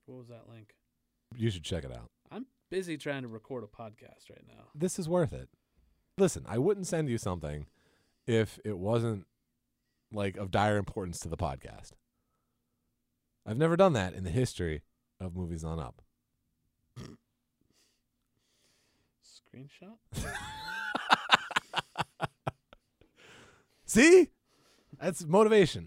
What was that link? You should check it out. I'm busy trying to record a podcast right now. This is worth it. Listen, I wouldn't send you something if it wasn't like of dire importance to the podcast. I've never done that in the history of Movies on Up. Screenshot? See? That's motivation.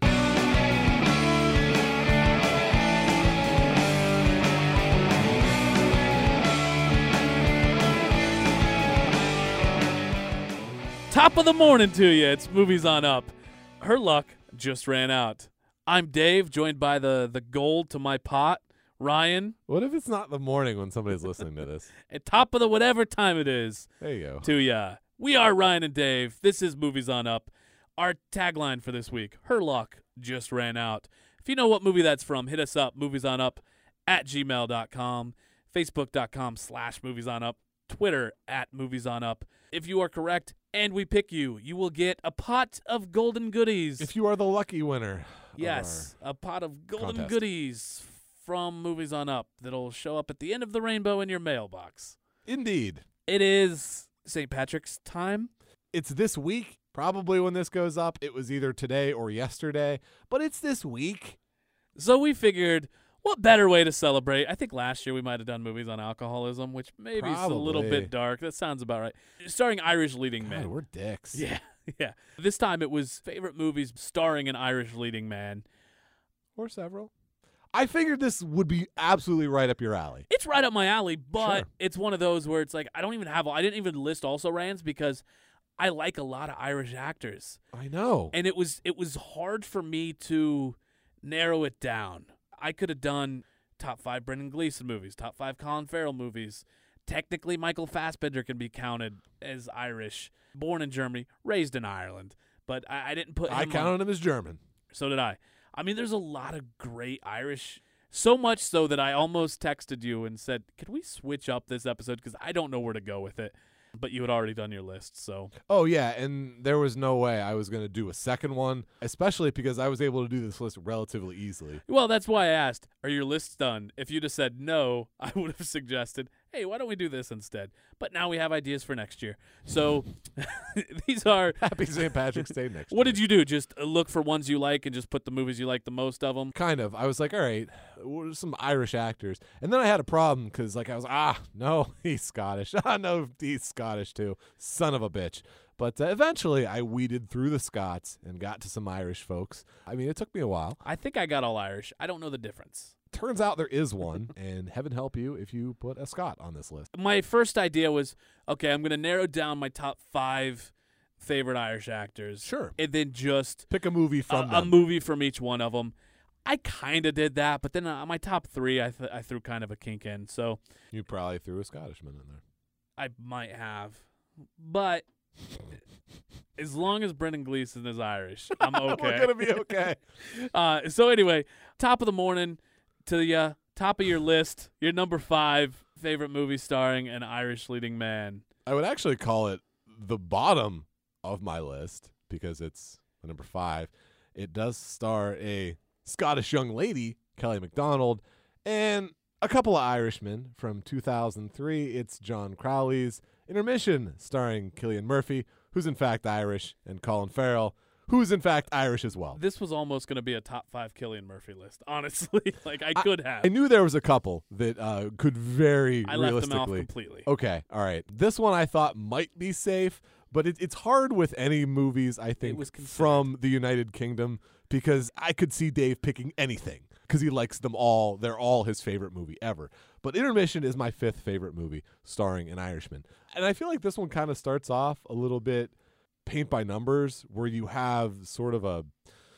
Top of the morning to you. It's Movies on Up. Her luck just ran out. I'm Dave, joined by the gold to my pot, Ryan. What if it's not the morning when somebody's listening to this? At top of the whatever time it is There you go. to ya. We are Ryan and Dave. This is Movies on Up. Our tagline for this week, her luck just ran out. If you know what movie that's from, hit us up, moviesonup@gmail.com, facebook.com/moviesonup, Twitter @moviesonup. If you are correct and we pick you, you will get a pot of golden goodies. If you are the lucky winner. Yes, a pot of golden contest. goodies from Movies on Up that'll show up at the end of the rainbow in your mailbox. Indeed. It is St. Patrick's time. It's this week. Probably when this goes up, it was either today or yesterday, but it's this week. So we figured, what better way to celebrate? I think last year we might have done movies on alcoholism, which maybe is a little Probably. bit dark. That sounds about right. Starring Irish leading God, men. we're dicks. Yeah, yeah. This time it was favorite movies starring an Irish leading man. Or several. I figured this would be absolutely right up your alley. It's right up my alley, but Sure. it's one of those where it's like I didn't even list also rans because I like a lot of Irish actors. I know. And it was hard for me to narrow it down. I could have done top 5 Brendan Gleeson movies, top 5 Colin Farrell movies. Technically, Michael Fassbender can be counted as Irish, born in Germany, raised in Ireland. But I didn't put him I counted him as German. So did I. I mean, there's a lot of great Irish. So much so that I almost texted you and said, could we switch up this episode? Because I don't know where to go with it. But you had already done your list, so. Oh, yeah, and there was no way I was going to do a second one, especially because I was able to do this list relatively easily. Well, that's why I asked, are your lists done? If you'd have said no, I would have suggested, hey, why don't we do this instead? But now we have ideas for next year. So these are. Happy St. Patrick's Day next What year. did you do? Just look for ones you like and just put the movies you like the most of them? Kind of. I was like, all right, what are some Irish actors? And then I had a problem because, like, I was, no, he's Scottish. No, he's Scottish too. Son of a bitch. But eventually I weeded through the Scots and got to some Irish folks. I mean, it took me a while. I think I got all Irish. I don't know the difference. Turns out there is one, and heaven help you if you put a Scot on this list. My first idea was, okay, I'm going to narrow down my top 5 favorite Irish actors. Sure. And then just Pick a movie from a them. movie from each one of them. I kind of did that, but then my top 3, I threw kind of a kink in. So You probably threw a Scottishman in there. I might have. But as long as Brendan Gleeson is Irish, I'm okay. We're going to be okay. So anyway, top of the morning to the top of your list, your number 5 favorite movie starring an Irish leading man. I would actually call it the bottom of my list because it's the number 5. It does star a Scottish young lady, Kelly MacDonald, and a couple of Irishmen from 2003. It's John Crowley's Intermission, starring Cillian Murphy, who's in fact Irish, and Colin Farrell, who's in fact Irish as well. This was almost going to be a top 5 Cillian Murphy list, honestly. Like, I could have. I knew there was a couple that could very I left them realistically. off completely. Okay, all right. This one I thought might be safe, but it's hard with any movies, I think, was considered. from the United Kingdom because I could see Dave picking anything because he likes them all. They're all his favorite movie ever. But Intermission is my 5th favorite movie starring an Irishman. And I feel like this one kind of starts off a little bit paint by numbers where you have sort of a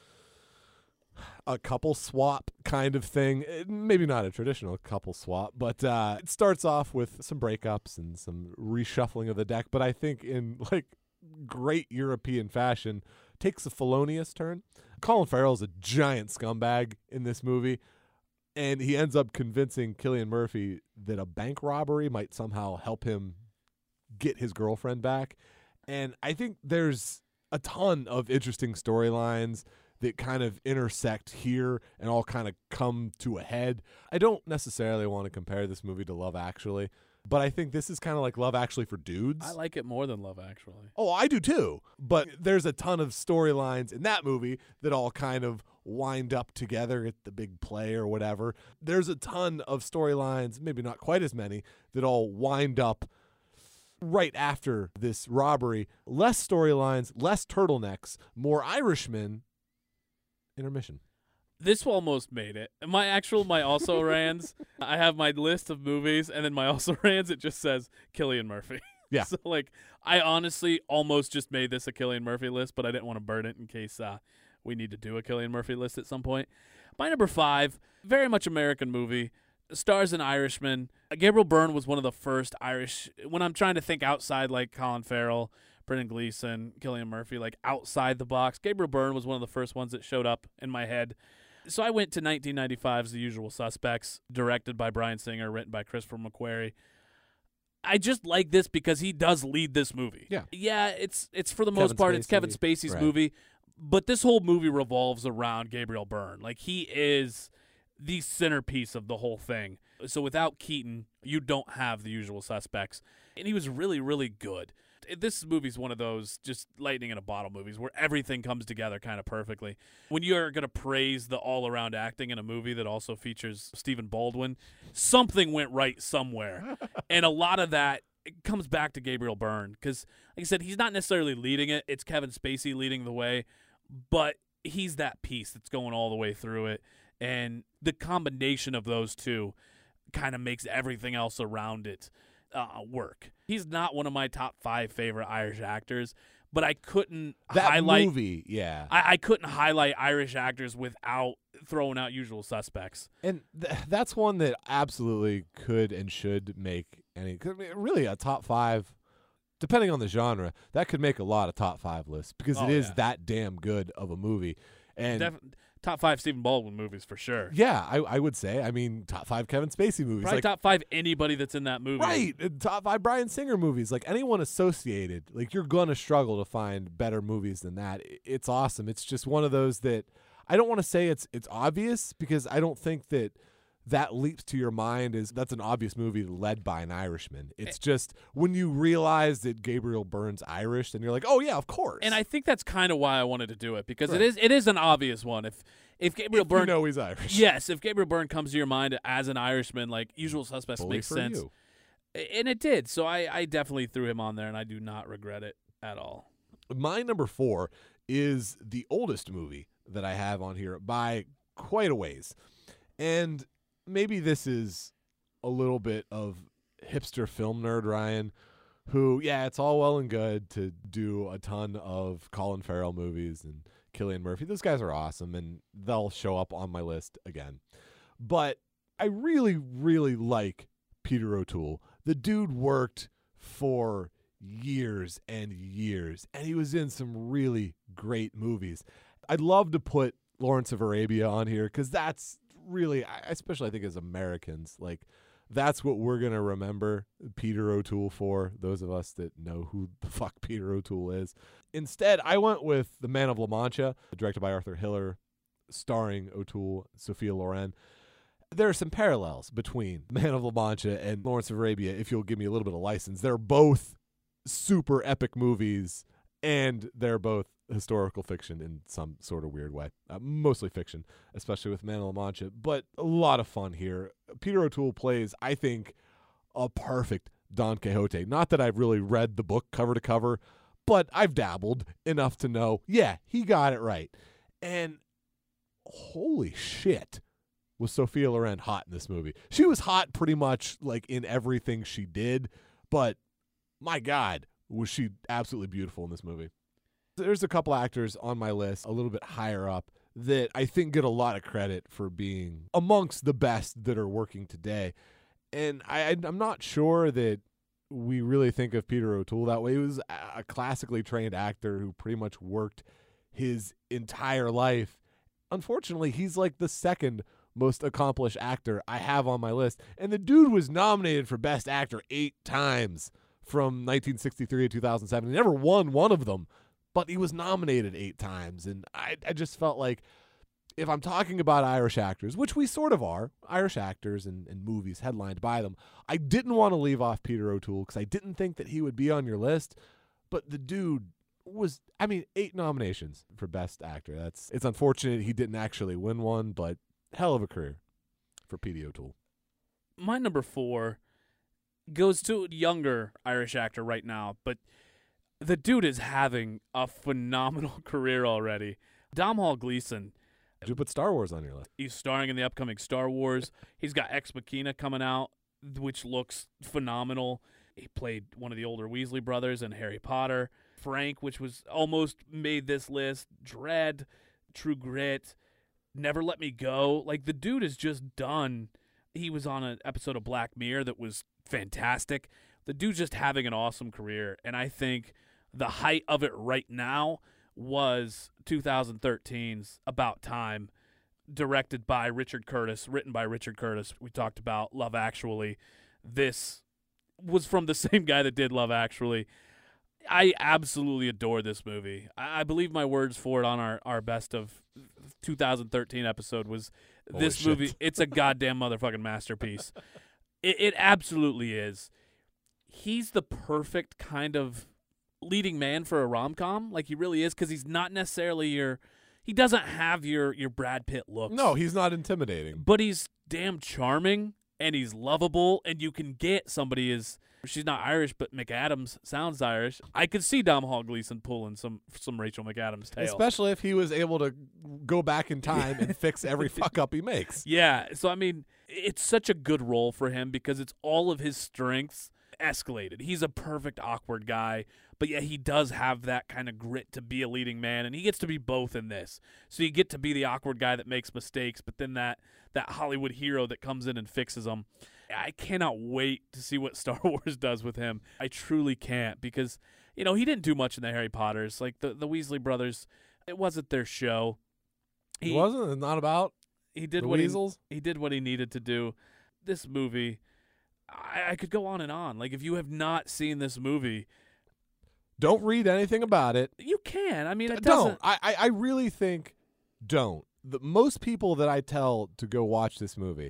couple swap kind of thing. Maybe not a traditional couple swap, but it starts off with some breakups and some reshuffling of the deck. But I think in like great European fashion, takes a felonious turn. Colin Farrell's a giant scumbag in this movie, and he ends up convincing Cillian Murphy that a bank robbery might somehow help him get his girlfriend back. And I think there's a ton of interesting storylines. that kind of intersect here and all kind of come to a head. I don't necessarily want to compare this movie to Love Actually, but I think this is kind of like Love Actually for dudes. I like it more than Love Actually. Oh, I do too. But there's a ton of storylines in that movie that all kind of wind up together at the big play or whatever. There's a ton of storylines, maybe not quite as many, that all wind up right after this robbery. Less storylines, less turtlenecks, more Irishmen. Intermission. This almost made it. My also rans, I have my list of movies, and then my also rans, it just says Cillian Murphy. Yeah. So, like, I honestly almost just made this a Cillian Murphy list, but I didn't want to burn it in case we need to do a Cillian Murphy list at some point. My number 5, very much American movie, stars an Irishman. Gabriel Byrne was one of the first Irish, when I'm trying to think outside, like Colin Farrell, Brendan Gleeson, Cillian Murphy, like outside the box, Gabriel Byrne was one of the first ones that showed up in my head. So I went to 1995's The Usual Suspects, directed by Bryan Singer, written by Christopher McQuarrie. I just like this because he does lead this movie. Yeah, it's for the most part, it's Kevin Spacey's movie, but this whole movie revolves around Gabriel Byrne. Like, he is the centerpiece of the whole thing. So without Keaton, you don't have The Usual Suspects. And he was really, really good. This movie's one of those just lightning in a bottle movies where everything comes together kind of perfectly. When you're going to praise the all-around acting in a movie that also features Stephen Baldwin, something went right somewhere. And a lot of that comes back to Gabriel Byrne because, like I said, he's not necessarily leading it. It's Kevin Spacey leading the way, but he's that piece that's going all the way through it. And the combination of those two kind of makes everything else around it work. He's not one of my top 5 favorite Irish actors, but I couldn't highlight movie. Yeah, I couldn't highlight Irish actors without throwing out Usual Suspects. And that's one that absolutely could and should make really a top 5, depending on the genre. That could make a lot of top 5 lists because it is that damn good of a movie. And top 5 Stephen Baldwin movies for sure. Yeah, I would say. I mean, top 5 Kevin Spacey movies. Probably like, top 5 anybody that's in that movie. Right. And top 5 Bryan Singer movies. Like, anyone associated, like, you're going to struggle to find better movies than that. It's awesome. It's just one of those that I don't want to say it's obvious because I don't think that leaps to your mind is that's an obvious movie led by an Irishman. It's just when you realize that Gabriel Byrne's Irish, then you're like, oh yeah, of course. And I think that's kind of why I wanted to do it because it is an obvious one. If Gabriel Byrne, you know he's Irish. Yes, if Gabriel Byrne comes to your mind as an Irishman, like Usual Suspects makes sense. You. And it did. So I definitely threw him on there, and I do not regret it at all. My number 4 is the oldest movie that I have on here by quite a ways, and maybe this is a little bit of hipster film nerd Ryan, who, yeah, it's all well and good to do a ton of Colin Farrell movies and Cillian Murphy. Those guys are awesome, and they'll show up on my list again. But I really, really like Peter O'Toole. The dude worked for years and years, and he was in some really great movies. I'd love to put Lawrence of Arabia on here because that's really, especially I think as Americans, like that's what we're going to remember Peter O'Toole for, those of us that know who the fuck Peter O'Toole is. Instead, I went with The Man of La Mancha, directed by Arthur Hiller, starring O'Toole, Sophia Loren. There are some parallels between Man of La Mancha and Lawrence of Arabia, if you'll give me a little bit of license. They're both super epic movies, and they're both historical fiction in some sort of weird way. Mostly fiction, especially with Man of La Mancha, but a lot of fun here. Peter O'Toole plays, I think, a perfect Don Quixote. Not that I've really read the book cover to cover, but I've dabbled enough to know, yeah, he got it right. And holy shit, was Sophia Loren hot in this movie. She was hot pretty much like in everything she did, but my God, was she absolutely beautiful in this movie. There's a couple actors on my list a little bit higher up that I think get a lot of credit for being amongst the best that are working today. And I'm not sure that we really think of Peter O'Toole that way. He was a classically trained actor who pretty much worked his entire life. Unfortunately, he's like the second most accomplished actor I have on my list. And the dude was nominated for Best Actor 8 times from 1963 to 2007. He never won one of them. but he was nominated 8 times. And I just felt like if I'm talking about Irish actors, which we sort of are, Irish actors and movies headlined by them, I didn't want to leave off Peter O'Toole because I didn't think that he would be on your list. But the dude was, 8 nominations for Best Actor. It's unfortunate he didn't actually win one, but hell of a career for Petey O'Toole. My number 4 goes to a younger Irish actor right now, but the dude is having a phenomenal career already. Domhnall Gleeson. Did you put Star Wars on your list? He's starring in the upcoming Star Wars. He's got Ex Machina coming out, which looks phenomenal. He played one of the older Weasley brothers in Harry Potter. Frank, which was almost made this list. Dread, True Grit, Never Let Me Go. Like, the dude is just done. He was on an episode of Black Mirror that was fantastic. The dude's just having an awesome career, and I think the height of it right now was 2013's About Time, directed by Richard Curtis, written by Richard Curtis. We talked about Love Actually. This was from the same guy that did Love Actually. I absolutely adore this movie. I believe my words for it on our best of 2013 episode was this movie. It's a goddamn motherfucking masterpiece. It absolutely is. He's the perfect kind of leading man for a rom-com. Like, he really is, because he's not necessarily he doesn't have your Brad Pitt looks. No, he's not intimidating. But he's damn charming, and he's lovable, and you can get somebody she's not Irish, but McAdams sounds Irish. I could see Domhnall Gleeson pulling some Rachel McAdams tail. Especially if he was able to go back in time and fix every fuck-up he makes. Yeah, so, it's such a good role for him because it's all of his strengths escalated. He's a perfect awkward guy, but yeah, he does have that kind of grit to be a leading man, and he gets to be both in this. So you get to be the awkward guy that makes mistakes, but then that Hollywood hero that comes in and fixes them. I cannot wait to see what Star Wars does with him. I truly can't, because he didn't do much in the Harry Potters. Like, the Weasley brothers, it wasn't their show. It wasn't? It's not about he did the what Weasels? He did what he needed to do. This movie, I could go on and on. Like, if you have not seen this movie, don't read anything about it. You can. It don't. doesn't. I really think don't. Most people that I tell to go watch this movie,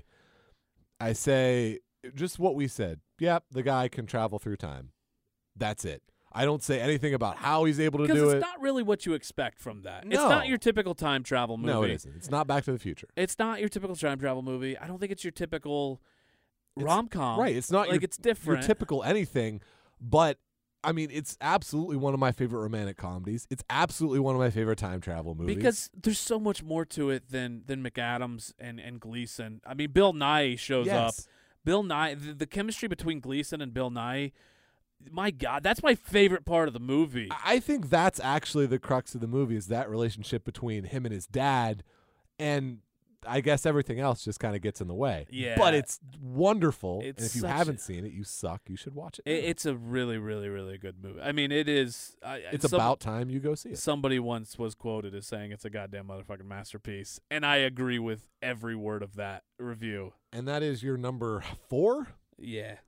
I say just what we said. Yep, the guy can travel through time. That's it. I don't say anything about how he's able to do it. Because it's not really what you expect from that. No. It's not your typical time travel movie. No, it isn't. It's not Back to the Future. It's not your typical time travel movie. I don't think it's your typical rom-com. Right. It's not it's different. your typical anything, but it's absolutely one of my favorite romantic comedies. It's absolutely one of my favorite time travel movies. Because there's so much more to it than McAdams and Gleeson. Bill Nighy shows up. Bill Nighy, the chemistry between Gleeson and Bill Nighy, my God, that's my favorite part of the movie. I think that's actually the crux of the movie, is that relationship between him and his dad, and I guess everything else just kind of gets in the way. Yeah. But it's wonderful, It's and if you haven't seen it, you suck. You should watch it. It's a really, really, really good movie. It is. It's about time you go see it. Somebody once was quoted as saying it's a goddamn motherfucking masterpiece, and I agree with every word of that review. And that is your number 4? Yeah.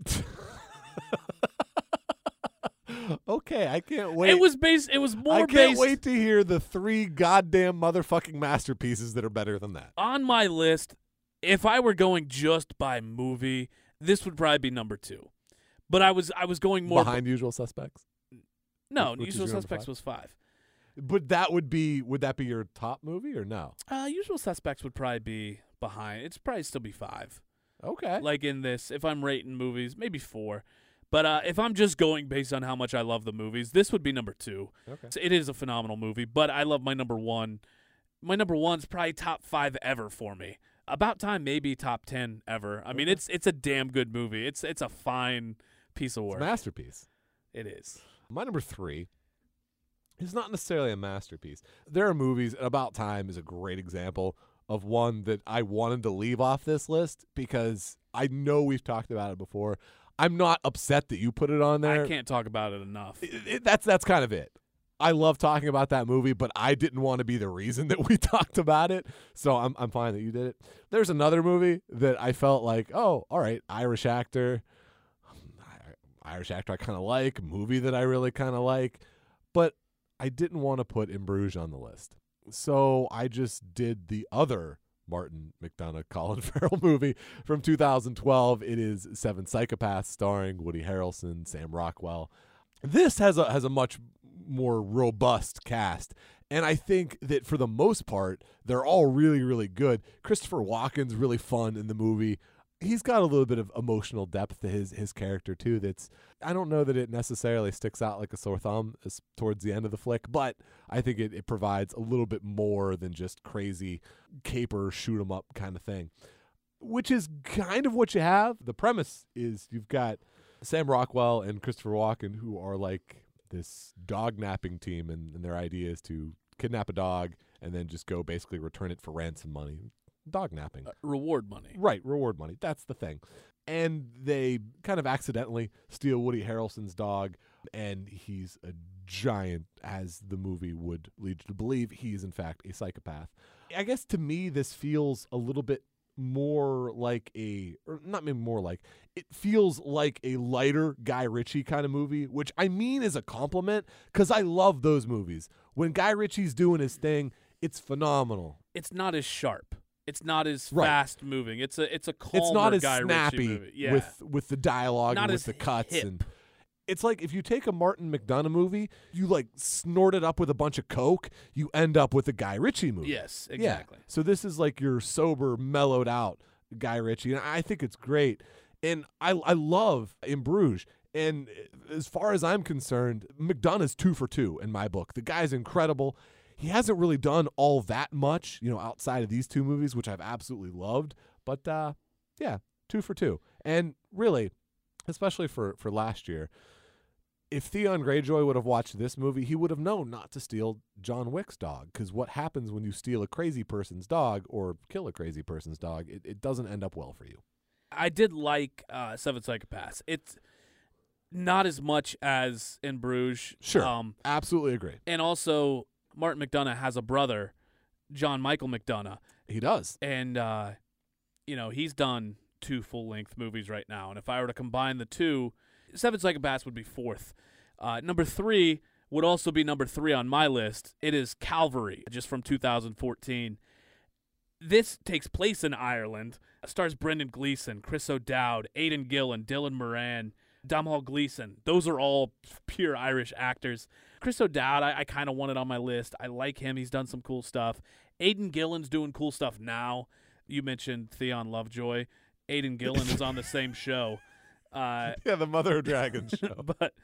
Okay, I can't wait. It was more I based. can't wait to hear the 3 goddamn motherfucking masterpieces that are better than that. On my list, if I were going just by movie, this would probably be number 2. But I was going more behind Usual Suspects. No, Which Usual is your Suspects number was 5. But would that be your top movie or no? Usual Suspects would probably be behind. It's probably still be 5. Okay. Like, in this, if I'm rating movies, maybe 4. But if I'm just going based on how much I love the movies, this would be number 2. Okay. So it is a phenomenal movie, but I love my number 1. My number 1's probably top 5 ever for me. About Time, maybe top 10 ever. It's a damn good movie. It's a fine piece of work. It's a masterpiece. It is. My number 3 is not necessarily a masterpiece. There are movies, and About Time is a great example of one that I wanted to leave off this list because I know we've talked about it before. I'm not upset that you put it on there. I can't talk about it enough. That's kind of it. I love talking about that movie, but I didn't want to be the reason that we talked about it, so I'm fine that you did it. There's another movie that I felt like, oh, all right, Irish actor I kind of like, movie that I really kind of like, but I didn't want to put In Bruges on the list. So I just did the other Martin McDonagh, Colin Farrell movie from 2012. It is Seven Psychopaths, starring Woody Harrelson, Sam Rockwell. This has a much more robust cast, and I think that for the most part, they're all really, really good. Christopher Walken's really fun in the movie. He's got a little bit of emotional depth to his character too. That's, I don't know that it necessarily sticks out like a sore thumb towards the end of the flick, but I think it provides a little bit more than just crazy caper, shoot 'em up kind of thing, which is kind of what you have. The premise is you've got Sam Rockwell and Christopher Walken, who are like this dog napping team, and their idea is to kidnap a dog and then just go basically return it for ransom money. Dog napping. Reward money. Right, reward money. That's the thing. And they kind of accidentally steal Woody Harrelson's dog, and he's a giant, as the movie would lead you to believe. He is, in fact, a psychopath. I guess to me, this feels a little bit more like it feels like a lighter Guy Ritchie kind of movie, which I mean is a compliment, because I love those movies. When Guy Ritchie's doing his thing, it's phenomenal. It's not as sharp. It's not as Right. fast moving. It's a calmer It's not as Guy Ritchie snappy movie. Yeah. with the dialogue Not and as with the cuts. hip. And it's like if you take a Martin McDonagh movie, you like snort it up with a bunch of Coke, you end up with a Guy Ritchie movie. Yes, exactly. Yeah. So this is like your sober, mellowed out Guy Ritchie, and I think it's great. And I love In Bruges. And as far as I'm concerned, McDonagh's 2 for 2 in my book. The guy's incredible. He hasn't really done all that much, outside of these two movies, which I've absolutely loved. But yeah, 2 for 2. And really, especially for last year, if Theon Greyjoy would have watched this movie, he would have known not to steal John Wick's dog. Because what happens when you steal a crazy person's dog or kill a crazy person's dog, it doesn't end up well for you. I did like Seven Psychopaths. It's not as much as In Bruges. Sure, absolutely agree. And also, Martin McDonagh has a brother, John Michael McDonagh. He does. And, he's done 2 full-length movies right now. And if I were to combine the two, Seven Psychopaths would be 4th. Number 3 would also be number 3 on my list. It is Calvary, just from 2014. This takes place in Ireland. It stars Brendan Gleeson, Chris O'Dowd, Aidan Gillen, Dylan Moran, Domhnall Gleeson. Those are all pure Irish actors. Chris O'Dowd, I kind of wanted on my list. I like him. He's done some cool stuff. Aidan Gillen's doing cool stuff now. You mentioned Theon Lovejoy. Aidan Gillen is on the same show. Yeah, the Mother of Dragons show.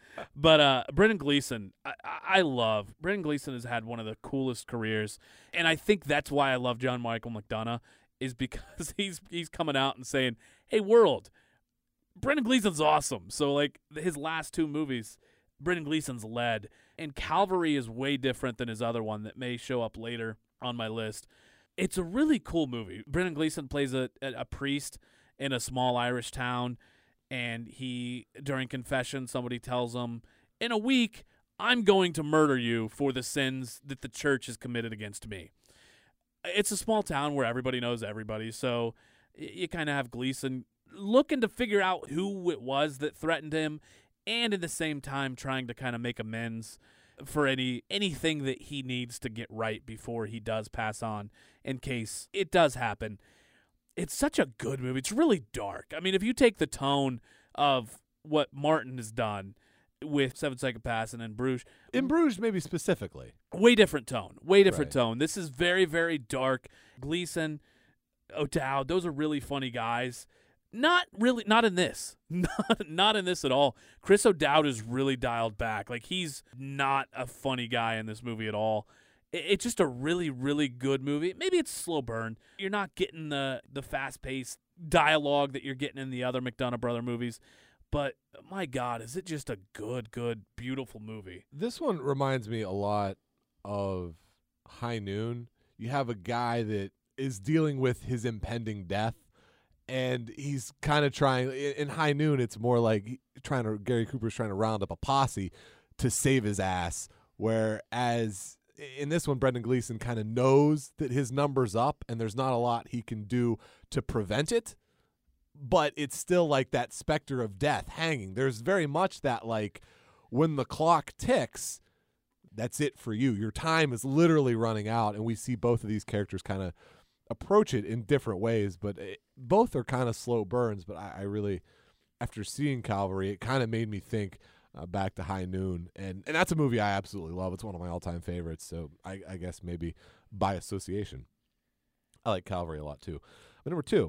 but Brendan Gleeson, I love. Brendan Gleeson has had one of the coolest careers, and I think that's why I love John Michael McDonagh, is because he's coming out and saying, "Hey, world, Brendan Gleeson's awesome." So like his last 2 movies, Brendan Gleeson's led, and Calvary is way different than his other one that may show up later on my list. It's a really cool movie. Brendan Gleeson plays a priest in a small Irish town, and during confession, somebody tells him, "In a week, I'm going to murder you for the sins that the church has committed against me." It's a small town where everybody knows everybody, so you kind of have Gleeson looking to figure out who it was that threatened him, and at the same time trying to kind of make amends for anything that he needs to get right before he does pass on, in case it does happen. It's such a good movie. It's really dark. I mean, if you take the tone of what Martin has done with Seven Psychopaths and In Bruges. In Bruges, maybe specifically. Way different tone. Way different Right. tone. This is very, very dark. Gleeson, O'Dowd, those are really funny guys. Not in this. Not in this at all. Chris O'Dowd is really dialed back. Like, he's not a funny guy in this movie at all. It's just a really, really good movie. Maybe it's a slow burn. You're not getting the fast-paced dialogue that you're getting in the other McDonagh brother movies. But, my God, is it just a good, beautiful movie. This one reminds me a lot of High Noon. You have a guy that is dealing with his impending death, and he's kind of trying. In High Noon, it's more like Gary Cooper's trying to round up a posse to save his ass, whereas in this one, Brendan Gleeson kind of knows that his number's up, and there's not a lot he can do to prevent it. But it's still like that specter of death hanging. There's very much that, like, when the clock ticks, that's it for you. Your time is literally running out, and we see both of these characters kind of approach it in different ways, but both are kind of slow burns. But I really, after seeing Calvary, it kind of made me think back to High Noon, and that's a movie I absolutely love. It's one of my all-time favorites, so I guess maybe by association, I like Calvary a lot too. But number 2,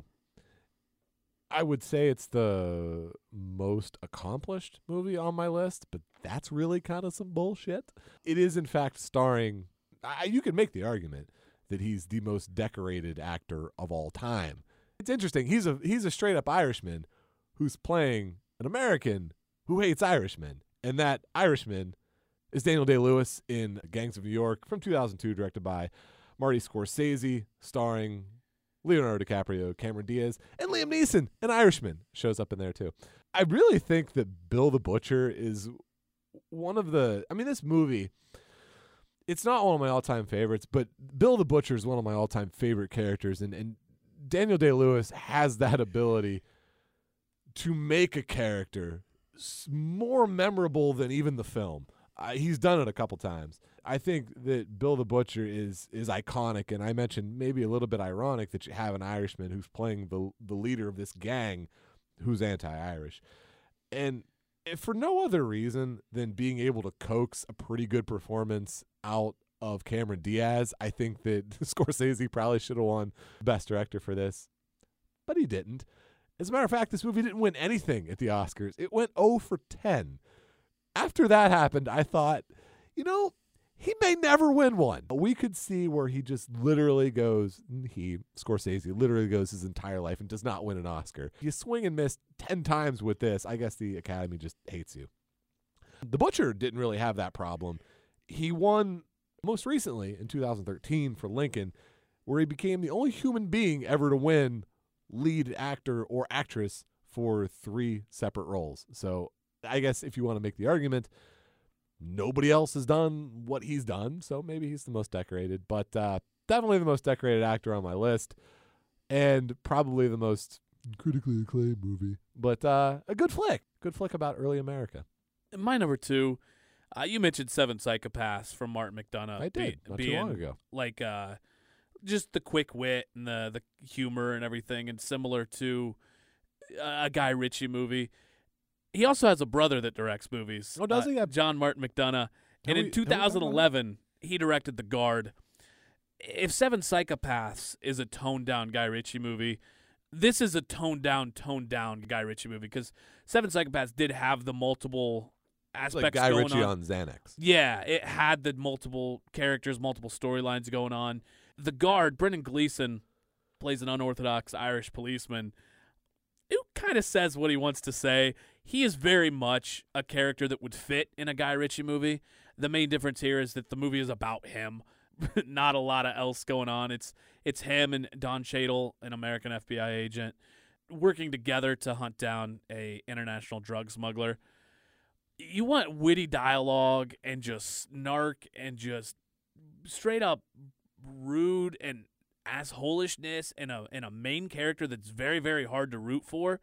I would say it's the most accomplished movie on my list, but that's really kind of some bullshit. It is, in fact, starring, you can make the argument that he's the most decorated actor of all time. It's interesting. He's a straight-up Irishman who's playing an American who hates Irishmen, and that Irishman is Daniel Day-Lewis in Gangs of New York from 2002, directed by Marty Scorsese, starring Leonardo DiCaprio, Cameron Diaz, and Liam Neeson, an Irishman, shows up in there too. I really think that Bill the Butcher is one of the, this movie, it's not one of my all-time favorites, but Bill the Butcher is one of my all-time favorite characters, and Daniel Day-Lewis has that ability to make a character more memorable than even the film. He's done it a couple times. I think that Bill the Butcher is iconic, and I mentioned maybe a little bit ironic that you have an Irishman who's playing the leader of this gang who's anti-Irish. And if for no other reason than being able to coax a pretty good performance out of Cameron Diaz, I think that Scorsese probably should have won Best Director for this, but he didn't. As a matter of fact, this movie didn't win anything at the Oscars. It went 0 for 10. After that happened, I thought, he may never win one. We could see where he just literally goes, Scorsese, literally goes his entire life and does not win an Oscar. You swing and miss 10 times with this. I guess the Academy just hates you. The Butcher didn't really have that problem. He won most recently in 2013 for Lincoln, where he became the only human being ever to win lead actor or actress for 3 separate roles. So I guess if you want to make the argument, nobody else has done what he's done, so maybe he's the most decorated, but definitely the most decorated actor on my list, and probably the most critically acclaimed movie. But a good flick about early America. My number 2, you mentioned Seven Psychopaths from Martin McDonagh. I did, not too long ago. Like just the quick wit and the humor and everything, and similar to a Guy Ritchie movie. He also has a brother that directs movies. Oh, does he? John Martin McDonagh. And in 2011, he directed The Guard. If Seven Psychopaths is a toned-down Guy Ritchie movie, this is a toned-down Guy Ritchie movie, because Seven Psychopaths did have the multiple aspects like Guy going Ritchie on Xanax. Yeah, it had the multiple characters, multiple storylines going on. The Guard, Brendan Gleeson, plays an unorthodox Irish policeman who kind of says what he wants to say. He is very much a character that would fit in a Guy Ritchie movie. The main difference here is that the movie is about him, not a lot of else going on. It's him and Don Cheadle, an American FBI agent, working together to hunt down a international drug smuggler. You want witty dialogue and just snark and just straight up rude and assholishness and a main character that's very, very hard to root for.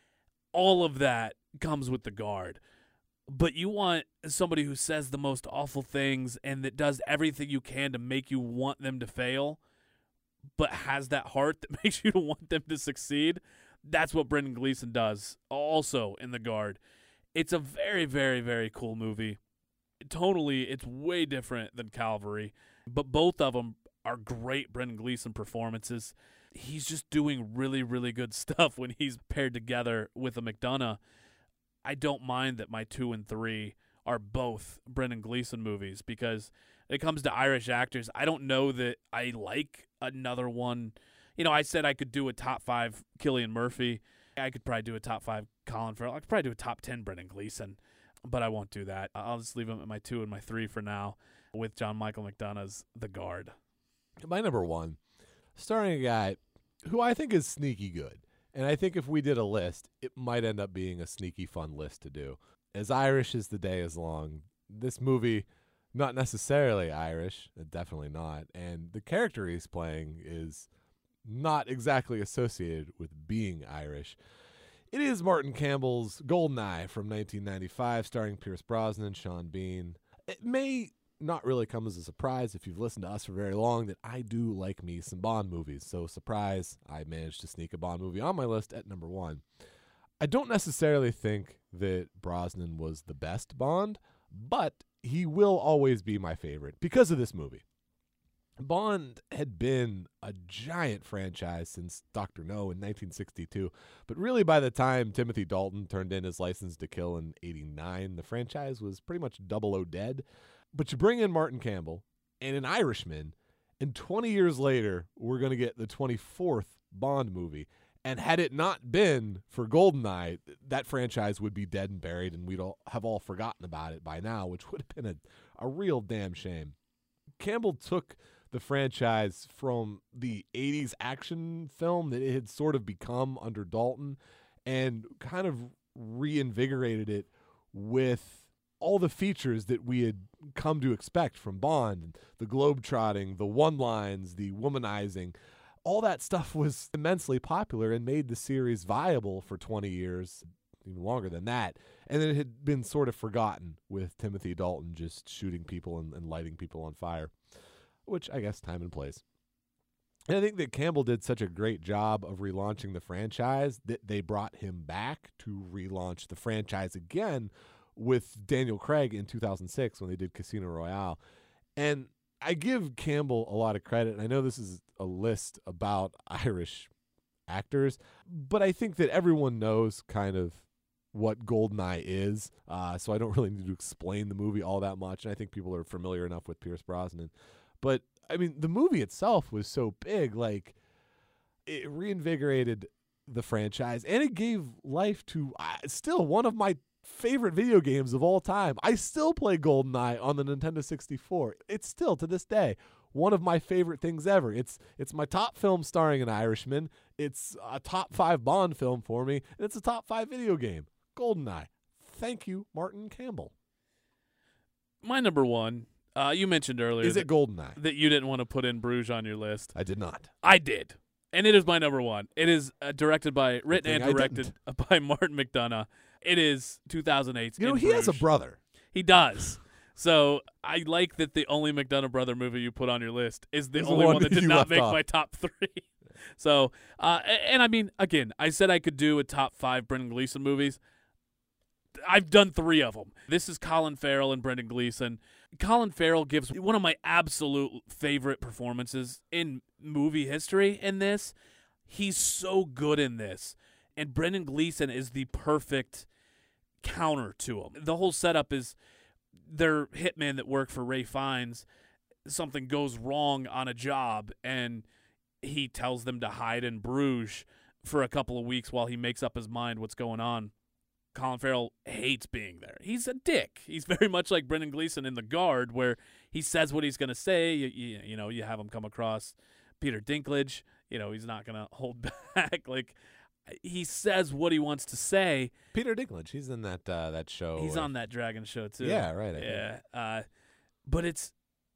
All of that comes with The Guard. But you want somebody who says the most awful things and that does everything you can to make you want them to fail, but has that heart that makes you want them to succeed. That's what Brendan Gleeson does also in The Guard. It's a very, very, very cool movie. Tonally, it's way different than Calvary, but both of them are great Brendan Gleeson performances. He's just doing really, really good stuff when he's paired together with a McDonagh. I don't mind that my 2 and 3 are both Brendan Gleeson movies, because when it comes to Irish actors, I don't know that I like another one. I said I could do a top 5 Cillian Murphy. I could probably do a top 5 Colin Farrell. I could probably do a top 10 Brendan Gleeson, but I won't do that. I'll just leave him at my 2 and my 3 for now with John Michael McDonagh's The Guard. My number 1, starring a guy who I think is sneaky good. And I think if we did a list, it might end up being a sneaky fun list to do. As Irish as the day is long, this movie, not necessarily Irish, definitely not. And the character he's playing is not exactly associated with being Irish. It is Martin Campbell's Goldeneye from 1995, starring Pierce Brosnan, Sean Bean. It may not really come as a surprise if you've listened to us for very long that I do like me some Bond movies. So surprise, I managed to sneak a Bond movie on my list at number 1. I don't necessarily think that Brosnan was the best Bond, but he will always be my favorite because of this movie. Bond had been a giant franchise since Dr. No in 1962, but really by the time Timothy Dalton turned in his License to Kill in 89, the franchise was pretty much double-o dead. But you bring in Martin Campbell and an Irishman, and 20 years later, we're going to get the 24th Bond movie. And had it not been for GoldenEye, that franchise would be dead and buried, and we'd have all forgotten about it by now, which would have been a real damn shame. Campbell took the franchise from the 80s action film that it had sort of become under Dalton and kind of reinvigorated it with all the features that we had come to expect from Bond, the globetrotting, the one-lines, the womanizing. All that stuff was immensely popular and made the series viable for 20 years, even longer than that. And then it had been sort of forgotten with Timothy Dalton just shooting people and lighting people on fire, which I guess time and place. And I think that Campbell did such a great job of relaunching the franchise that they brought him back to relaunch the franchise again with Daniel Craig in 2006 when they did Casino Royale. And I give Campbell a lot of credit, and I know this is a list about Irish actors, but I think that everyone knows kind of what GoldenEye is, so I don't really need to explain the movie all that much, and I think people are familiar enough with Pierce Brosnan. But, I mean, the movie itself was so big, like, it reinvigorated the franchise, and it gave life to still one of my favorite video games of all time. I still play GoldenEye on the Nintendo 64. It's still, to this day, one of my favorite things ever. It's my top film starring an Irishman. It's a top 5 Bond film for me, and it's a top 5 video game. GoldenEye. Thank you, Martin Campbell. My number 1, you mentioned earlier. Is it GoldenEye? That you didn't want to put in Bruges on your list. I did not. I did. And it is my number 1. It is written and directed by Martin McDonagh. It is 2008's You know, he Bruges. has a brother. He does. So I like that the only McDonagh brother movie you put on your list is the only one that did not make my top 3. So, and I mean, again, I said I could do a top 5 Brendan Gleeson movies. I've done 3 of them. This is Colin Farrell and Brendan Gleeson. Colin Farrell gives one of my absolute favorite performances in movie history in this. He's so good in this. And Brendan Gleeson is the perfect counter to him. The whole setup is they're hitmen that work for Ray Fiennes. Something goes wrong on a job, and he tells them to hide in Bruges for a couple of weeks while he makes up his mind what's going on. Colin Farrell hates being there. He's a dick. He's very much like Brendan Gleeson in The Guard, where he says what he's going to say. You know, you have him come across Peter Dinklage. You know, he's not going to hold back. Like, he says what he wants to say. Peter Dinklage, he's in that show. He's on that Dragon show too. Yeah, right. Yeah, but it's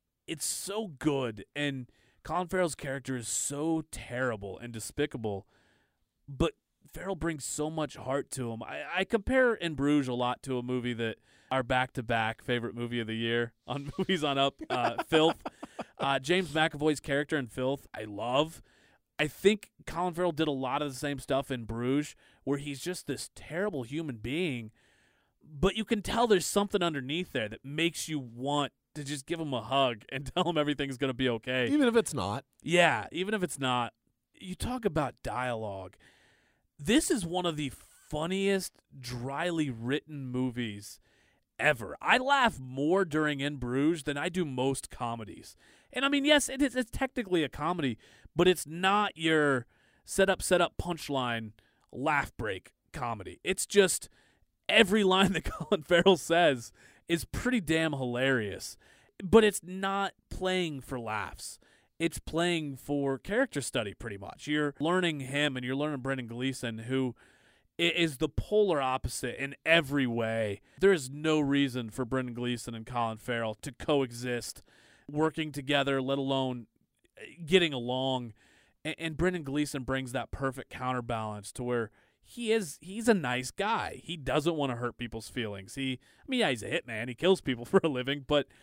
so good, and Colin Farrell's character is so terrible and despicable, but Farrell brings so much heart to him. I compare In Bruges a lot to a movie that our back-to-back favorite movie of the year on Movies on Up, Filth. James McAvoy's character in Filth, I love. I think Colin Farrell did a lot of the same stuff in Bruges, where he's just this terrible human being, but you can tell there's something underneath there that makes you want to just give him a hug and tell him everything's going to be okay. Even if it's not. Yeah, even if it's not. You talk about dialogue. This is one of the funniest, dryly written movies ever. I laugh more during In Bruges than I do most comedies. And I mean, yes, it's technically a comedy, but it's not your set up, punchline, laugh break comedy. It's just every line that Colin Farrell says is pretty damn hilarious. But it's not playing for laughs. It's playing for character study, pretty much. You're learning him, and you're learning Brendan Gleeson, who is the polar opposite in every way. There is no reason for Brendan Gleeson and Colin Farrell to coexist, working together, let alone getting along. And Brendan Gleeson brings that perfect counterbalance to where he's a nice guy. He doesn't want to hurt people's feelings. He's a hitman. He kills people for a living, but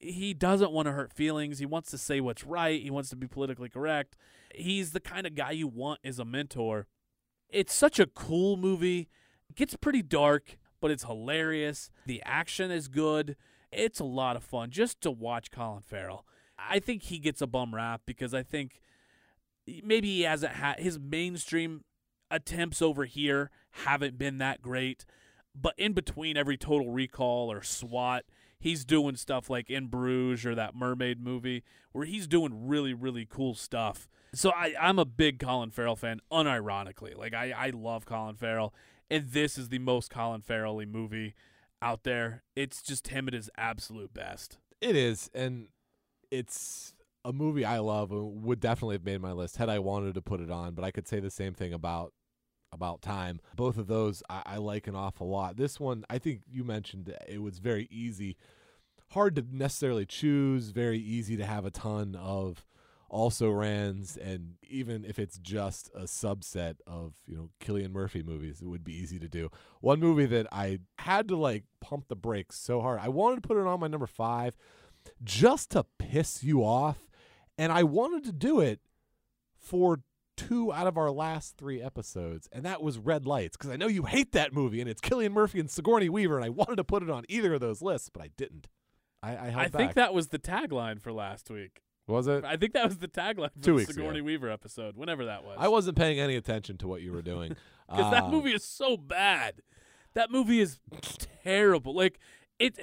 he doesn't want to hurt feelings. He wants to say what's right. He wants to be politically correct. He's the kind of guy you want as a mentor. It's such a cool movie. It gets pretty dark, but it's hilarious. The action is good. It's a lot of fun just to watch Colin Farrell. I think he gets a bum rap because I think maybe he hasn't had his mainstream attempts over here haven't been that great. But in between every Total Recall or SWAT, he's doing stuff like In Bruges or that Mermaid movie where he's doing really, really cool stuff. So I'm a big Colin Farrell fan, unironically. Like, I love Colin Farrell, and this is the most Colin Farrell-y movie out there. It's just him at his absolute best. It is, and it's a movie I love and would definitely have made my list had I wanted to put it on, but I could say the same thing about Time. Both of those I like an awful lot. This one, I think you mentioned it was very easy. Hard to necessarily choose, very easy to have a ton of also-rans, and even if it's just a subset of, Cillian Murphy movies, it would be easy to do. One movie that I had to pump the brakes so hard. I wanted to put it on my number 5 just to piss you off, and I wanted to do it for 2 out of our last 3 episodes, and that was Red Lights, because I know you hate that movie, and it's Cillian Murphy and Sigourney Weaver, and I wanted to put it on either of those lists, but I didn't. I held back. I think that was the tagline for last week. Was it? I think that was the tagline for 2 the weeks Sigourney ago. Wheever episode, whenever that was. I wasn't paying any attention to what you were doing. Because that movie is so bad. That movie is terrible. It's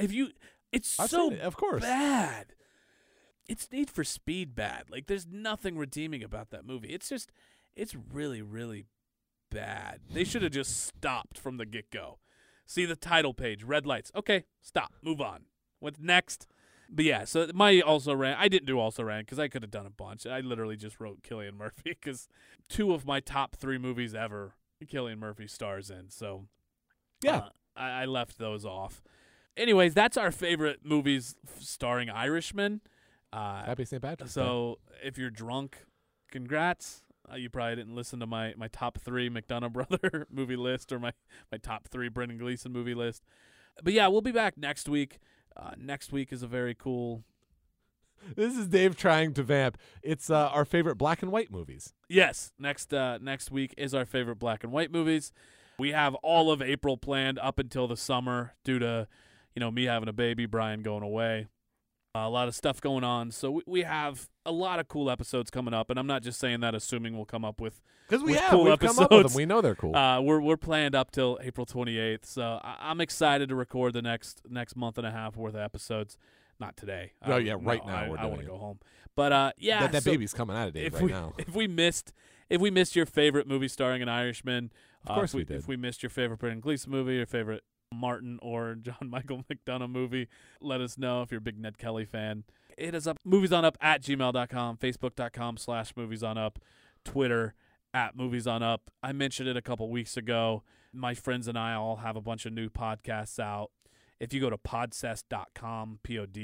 so of course. bad. It's Need for Speed bad. There's nothing redeeming about that movie. It's really, really bad. They should have just stopped from the get-go. See the title page, Red Lights. Okay, stop. Move on. What's next? But yeah, so my also ran. I didn't do also ran because I could have done a bunch. I literally just wrote Cillian Murphy because 2 of my top 3 movies ever, Cillian Murphy stars in. So yeah, I left those off. Anyways, that's our favorite movies starring Irishmen. Happy St. Patrick's Day. So if you're drunk, congrats. You probably didn't listen to my top 3 McDonough brother movie list or my top 3 Brendan Gleeson movie list. But yeah, we'll be back next week. Next week is a very cool. This is Dave trying to vamp. It's our favorite black and white movies. Yes, next week is our favorite black and white movies. We have all of April planned up until the summer due to, me having a baby, Brian going away. A lot of stuff going on, so we have a lot of cool episodes coming up, and I'm not just saying that assuming we'll come up with because we've come up with them. We know they're cool. We're planned up till April 28th, so I'm excited to record the next month and a half worth of episodes. Not today. Right now we're doing I want to go home, but yeah, that baby's coming out of Dave right now. If we missed your favorite movie starring an Irishman, of course we did. If we missed your favorite Brendan Gleeson movie, your favorite Martin or John Michael McDonough movie, let us know if you're a big Ned Kelly fan. Hit us up, moviesonup@gmail.com, facebook.com/moviesonup, Twitter @moviesonup. I mentioned it a couple weeks ago. My friends and I all have a bunch of new podcasts out. If you go to podsest.com,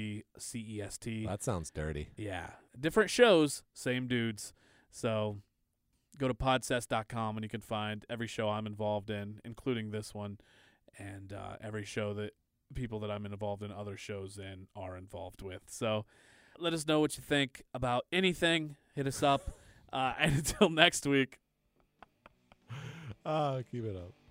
PODCEST. That sounds dirty. Yeah. Different shows, same dudes. So go to podsest.com and you can find every show I'm involved in, including this one. And every show that people that I'm involved in other shows in are involved with. So let us know what you think about anything. Hit us up. And until next week. Keep it up.